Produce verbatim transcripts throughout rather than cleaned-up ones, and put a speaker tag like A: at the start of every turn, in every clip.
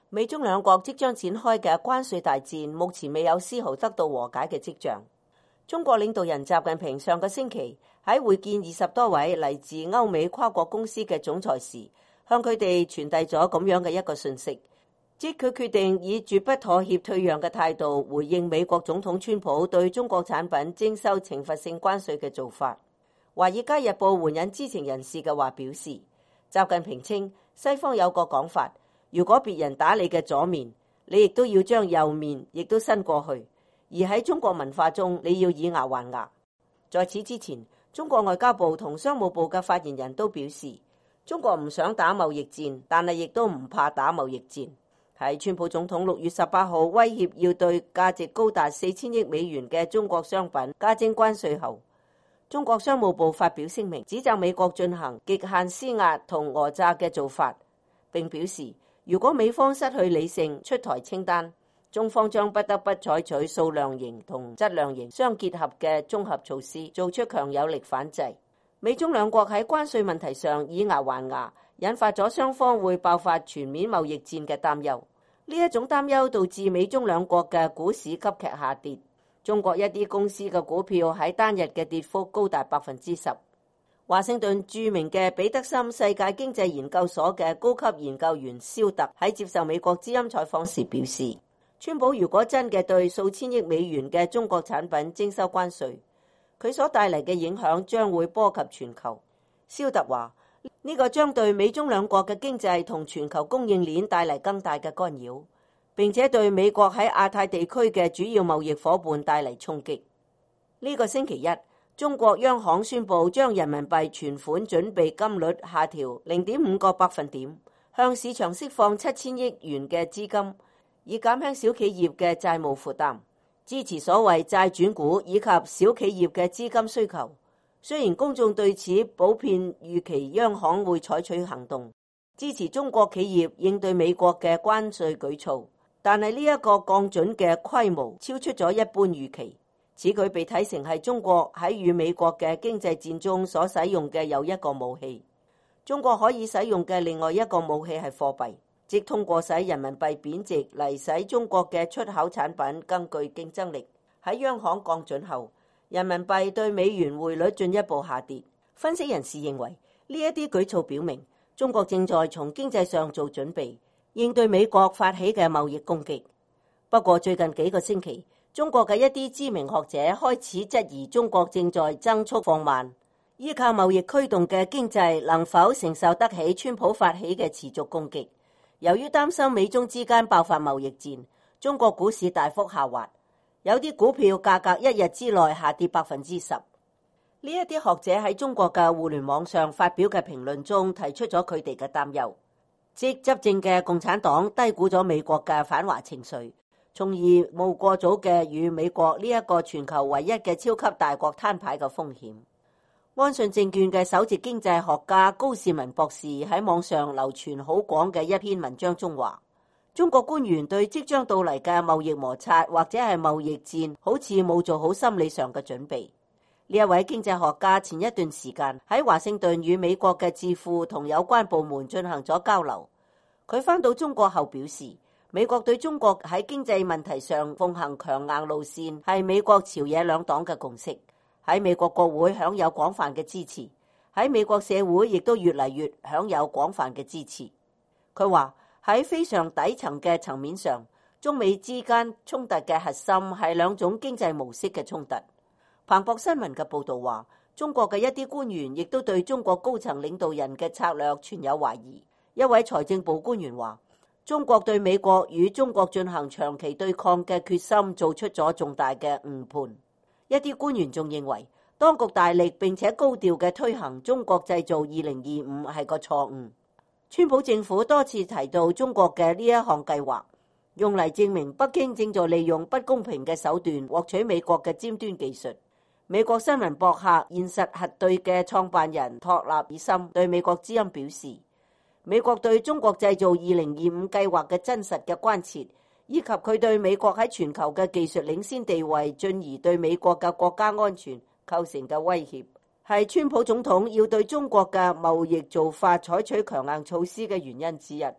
A: 美中兩國即將展開嘅關稅大戰，目前未有絲毫得到和解嘅跡象。中國領導人習近平上個星期喺會見二十多位嚟自歐美跨國公司嘅總裁時，向佢哋傳遞咗咁樣嘅一個訊息，即佢決定以絕不妥協退讓嘅態度回應美國總統川普對中國產品徵收懲罰性關稅嘅做法。華爾街日報援引知情人士嘅話表示，習近平稱西方有個講法，如果別人打你嘅左面，你亦都要將右面亦都伸過去。而喺中國文化中，你要以牙還牙。在此之前，中國外交部同商務部嘅發言人都表示，中國唔想打貿易戰，但係亦都唔怕打貿易戰。喺川普總統六月十八號威脅要對價值高達四千億美元嘅中國商品加徵關稅後，中國商務部發表聲明，指責美國進行極限施壓同訛詐嘅做法，並表示如果美方失去理性出台清單，中方將不得不採取數量型同質量型相結合嘅綜合措施，做出強有力反制。美中兩國喺關稅問題上以牙還牙，引發咗雙方會爆發全面貿易戰嘅擔憂。呢一種擔憂導致美中兩國嘅股市急劇下跌。中國一啲公司嘅股票喺單日嘅跌幅高達百分之十。華盛頓著名嘅彼得森世界經濟研究所嘅高級研究員肖特喺接受美國之音採訪時表示，川普如果真嘅對數千億美元嘅中國產品徵收關稅，佢所帶嚟嘅影響將會波及全球。肖特話，呢個將對美中兩國嘅經濟同全球供應鏈帶嚟更大嘅干擾，並且對美國喺亞太地區嘅主要貿易夥伴帶嚟衝擊。呢個星期一，中國央行宣布將人民幣存款準備金率下調零點五個百分點，向市場釋放七千億元嘅資金，以減輕小企業嘅債務負擔，支持所謂債轉股以及小企業嘅資金需求。雖然公眾對此普遍預期央行會採取行動，支持中國企業應對美國嘅關稅舉措，但係呢一個降準嘅規模超出咗一般預期。此舉被睇成係中國喺與美國嘅經濟戰中所使用嘅又一個武器。中國可以使用嘅另外一個武器係貨幣，即通過使人民幣貶值嚟使中國嘅出口產品更具競爭力。喺央行降準後，人民幣對美元匯率進一步下跌。分析人士認為，呢一啲舉措表明中國正在從經濟上做準備，應對美國發起嘅貿易攻擊。不過最近幾個星期，中國嘅一啲知名學者開始質疑中國正在增速放慢，依靠貿易驅動嘅經濟能否承受得起川普發起嘅持續攻擊。由於擔心美中之間爆發貿易戰，中國股市大幅下滑。有啲股票價格一日之內下跌百分之十。呢一啲學者喺中國嘅互聯網上發表嘅評論中提出咗佢哋嘅擔憂，即執政嘅共產黨低估咗美國嘅反華情緒，從而冒過早嘅與美國呢一個全球唯一嘅超級大國攤牌嘅風險。安信證券嘅首席經濟學家高士文博士喺網上流傳好廣嘅一篇文章中話，中國官員對即將到嚟嘅貿易摩擦或者係貿易戰好似冇做好心理上嘅準備。呢一位經濟學家前一段時間喺華盛頓與美國嘅智庫同有關部門進行咗交流。佢返到中國後表示，美國對中國喺經濟問題上奉行強硬路線係美國朝野兩黨嘅共識，喺美國國會享有廣泛嘅支持，喺美國社會亦都越嚟越享有廣泛嘅支持。佢話，喺非常底層嘅層面上，中美之間衝突嘅核心係兩種經濟模式嘅衝突。彭博新聞嘅報導話，中國嘅一啲官員亦都對中國高層領導人嘅策略存有懷疑。一位財政部官員話，中國對美國與中國進行長期對抗嘅決心做出咗重大嘅誤判。一啲官員仲認為，當局大力並且高調嘅推行中國製造二零二五係個錯誤。川普政府多次提到中國嘅呢一項計劃，用嚟證明北京正在利用不公平嘅手段獲取美國嘅尖端技術。美國新聞博客現實核對嘅創辦人托納爾森對美國之音表示，美國對中國製造二零二五計劃嘅真實嘅關切，以及佢對美國喺全球嘅技術領先地位，進而對美國嘅國家安全構成嘅威脅，係川普總統要對中國嘅貿易做法採取強硬措施嘅原因之一。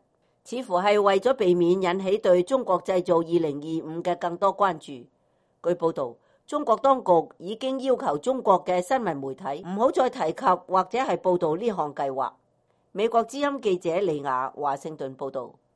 A: 似乎係為咗避免引起對中國製造二零二五嘅更多關注。據報道，中國當局已經要求中國嘅新聞媒體唔好再提及或者係報導呢項計劃。美國之音記者李雅華盛頓報導。